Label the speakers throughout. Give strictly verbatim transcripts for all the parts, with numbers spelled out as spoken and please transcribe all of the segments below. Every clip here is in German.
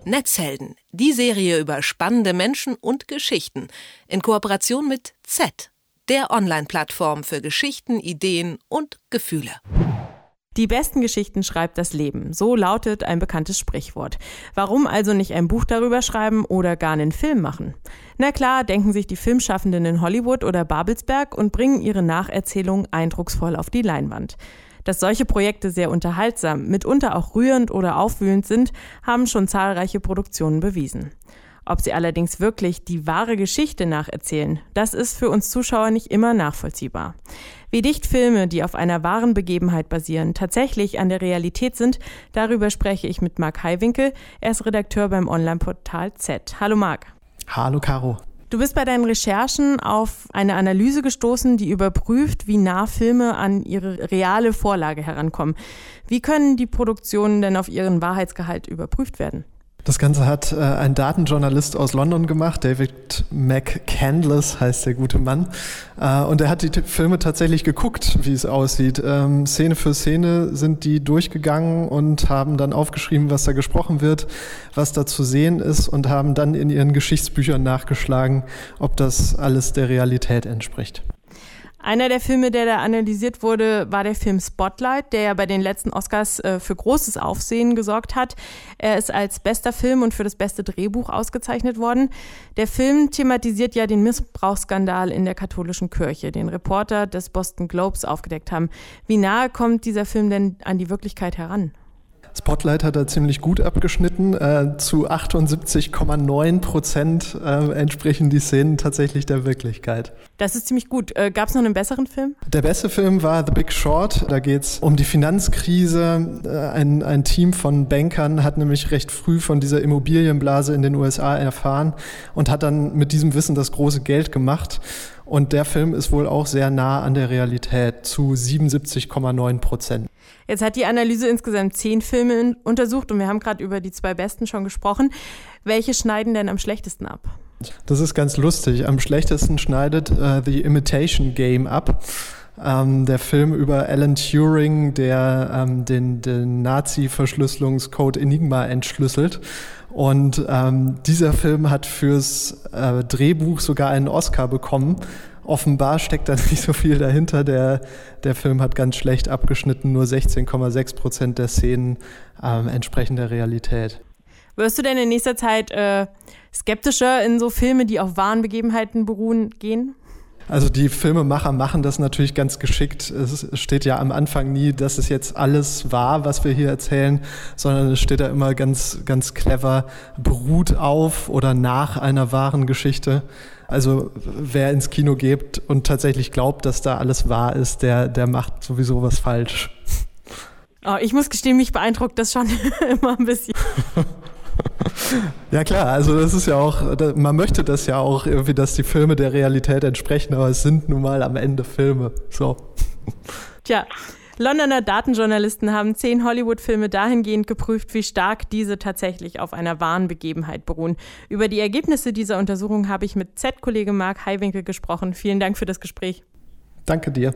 Speaker 1: Netzhelden, die Serie über spannende Menschen und Geschichten in Kooperation mit Z, der Online-Plattform für Geschichten, Ideen und Gefühle.
Speaker 2: Die besten Geschichten schreibt das Leben, so lautet ein bekanntes Sprichwort. Warum also nicht ein Buch darüber schreiben oder gar einen Film machen? Na klar, denken sich die Filmschaffenden in Hollywood oder Babelsberg und bringen ihre Nacherzählung eindrucksvoll auf die Leinwand. Dass solche Projekte sehr unterhaltsam, mitunter auch rührend oder aufwühlend sind, haben schon zahlreiche Produktionen bewiesen. Ob sie allerdings wirklich die wahre Geschichte nacherzählen, das ist für uns Zuschauer nicht immer nachvollziehbar. Wie dicht Filme, die auf einer wahren Begebenheit basieren, tatsächlich an der Realität sind, darüber spreche ich mit Marc Heiwinkel. Er ist Redakteur beim Online-Portal Z. Hallo Marc.
Speaker 3: Hallo Caro.
Speaker 2: Du bist bei deinen Recherchen auf eine Analyse gestoßen, die überprüft, wie nah Filme an ihre reale Vorlage herankommen. Wie können die Produktionen denn auf ihren Wahrheitsgehalt überprüft werden?
Speaker 3: Das Ganze hat äh, ein Datenjournalist aus London gemacht, David McCandless heißt der gute Mann. Äh, und er hat die t- Filme tatsächlich geguckt, wie es aussieht. Ähm, Szene für Szene sind die durchgegangen und haben dann aufgeschrieben, was da gesprochen wird, was da zu sehen ist und haben dann in ihren Geschichtsbüchern nachgeschlagen, ob das alles der Realität entspricht.
Speaker 2: Einer der Filme, der da analysiert wurde, war der Film Spotlight, der ja bei den letzten Oscars äh, für großes Aufsehen gesorgt hat. Er ist als bester Film und für das beste Drehbuch ausgezeichnet worden. Der Film thematisiert ja den Missbrauchsskandal in der katholischen Kirche, den Reporter des Boston Globes aufgedeckt haben. Wie nahe kommt dieser Film denn an die Wirklichkeit heran?
Speaker 3: Spotlight hat da ziemlich gut abgeschnitten. Äh, zu achtundsiebzig Komma neun Prozent äh, entsprechen die Szenen tatsächlich der Wirklichkeit.
Speaker 2: Das ist ziemlich gut. Äh, Gab es noch einen besseren Film?
Speaker 3: Der beste Film war The Big Short. Da geht es um die Finanzkrise. Äh, ein, ein Team von Bankern hat nämlich recht früh von dieser Immobilienblase in den U S A erfahren und hat dann mit diesem Wissen das große Geld gemacht. Und der Film ist wohl auch sehr nah an der Realität, zu siebenundsiebzig Komma neun Prozent.
Speaker 2: Jetzt hat die Analyse insgesamt zehn Filme in, untersucht und wir haben gerade über die zwei besten schon gesprochen. Welche schneiden denn am schlechtesten ab?
Speaker 3: Das ist ganz lustig. Am schlechtesten schneidet äh, The Imitation Game ab. Ähm, der Film über Alan Turing, der ähm, den, den Nazi-Verschlüsselungscode Enigma entschlüsselt. Und ähm, dieser Film hat fürs äh, Drehbuch sogar einen Oscar bekommen. Offenbar steckt da nicht so viel dahinter. Der, der Film hat ganz schlecht abgeschnitten, nur sechzehn Komma sechs Prozent der Szenen ähm, entsprechen der Realität.
Speaker 2: Wirst du denn in nächster Zeit äh, skeptischer in so Filme, die auf wahren Begebenheiten beruhen, gehen?
Speaker 3: Also die Filmemacher machen das natürlich ganz geschickt. Es steht ja am Anfang nie, dass es jetzt alles wahr, was wir hier erzählen, sondern es steht da immer ganz, ganz clever, beruht auf oder nach einer wahren Geschichte. Also wer ins Kino geht und tatsächlich glaubt, dass da alles wahr ist, der, der macht sowieso was falsch.
Speaker 2: Oh, ich muss gestehen, mich beeindruckt das schon immer ein bisschen.
Speaker 3: Ja klar, also das ist ja auch, man möchte das ja auch irgendwie, dass die Filme der Realität entsprechen, aber es sind nun mal am Ende Filme, so.
Speaker 2: Tja, Londoner Datenjournalisten haben zehn Hollywood-Filme dahingehend geprüft, wie stark diese tatsächlich auf einer wahren Begebenheit beruhen. Über die Ergebnisse dieser Untersuchung habe ich mit Z-Kollege Marc Heiwinkel gesprochen. Vielen Dank für das Gespräch.
Speaker 3: Danke dir.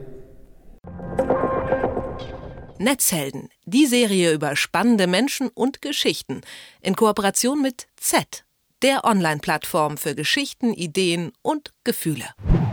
Speaker 1: Netzhelden, die Serie über spannende Menschen und Geschichten in Kooperation mit Z, der Online-Plattform für Geschichten, Ideen und Gefühle.